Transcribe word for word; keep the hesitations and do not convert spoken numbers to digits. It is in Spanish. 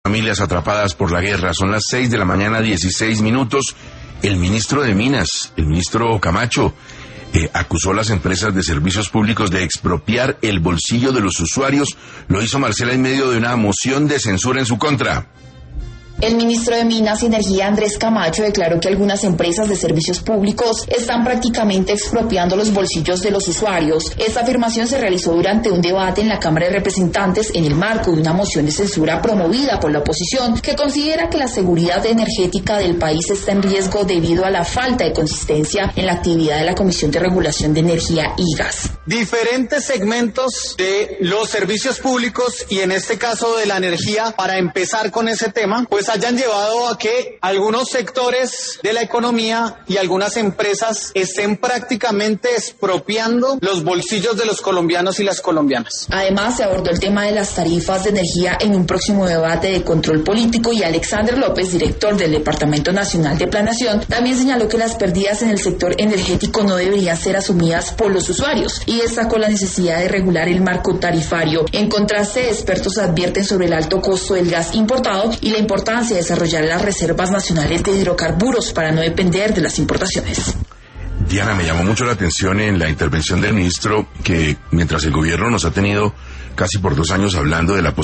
Familias atrapadas por la guerra. Son las seis de la mañana, dieciséis minutos. El ministro de Minas, el ministro Camacho, eh, acusó a las empresas de servicios públicos de expropiar el bolsillo de los usuarios. Lo hizo Marcela en medio de una moción de censura en su contra. El ministro de Minas y Energía, Andrés Camacho, declaró que algunas empresas de servicios públicos están prácticamente expropiando los bolsillos de los usuarios. Esta afirmación se realizó durante un debate en la Cámara de Representantes en el marco de una moción de censura promovida por la oposición, que considera que la seguridad energética del país está en riesgo debido a la falta de consistencia en la actividad de la Comisión de Regulación de Energía y Gas. Diferentes segmentos de los servicios públicos y en este caso de la energía, para empezar con ese tema, pues hayan llevado a que algunos sectores de la economía y algunas empresas estén prácticamente expropiando los bolsillos de los colombianos y las colombianas. Además, se abordó el tema de las tarifas de energía en un próximo debate de control político y Alexander López, director del Departamento Nacional de Planeación, también señaló que las pérdidas en el sector energético no deberían ser asumidas por los usuarios y destacó la necesidad de regular el marco tarifario. En contraste, expertos advierten sobre el alto costo del gas importado y la importancia de desarrollar las reservas nacionales de hidrocarburos para no depender de las importaciones. Diana, me llamó mucho la atención en la intervención del ministro que mientras el gobierno nos ha tenido casi por dos años hablando de la posibilidad